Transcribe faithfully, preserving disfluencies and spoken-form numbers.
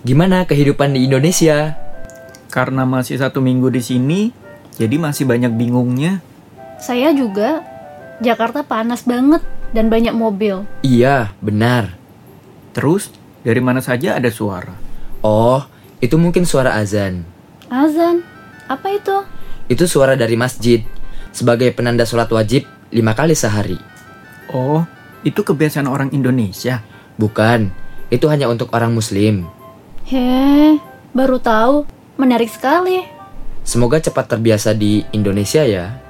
Gimana kehidupan di Indonesia? Karena masih satu minggu di sini, jadi masih banyak bingungnya. Saya juga. Jakarta panas banget dan banyak mobil. Iya, benar. Terus, dari mana saja ada suara. Oh, itu mungkin suara azan. Azan? Apa itu? Itu suara dari masjid, sebagai penanda sholat wajib lima kali sehari. Oh, itu kebiasaan orang Indonesia? Bukan, itu hanya untuk orang muslim. Heh, baru tahu. Menarik sekali. Semoga cepat terbiasa di Indonesia ya.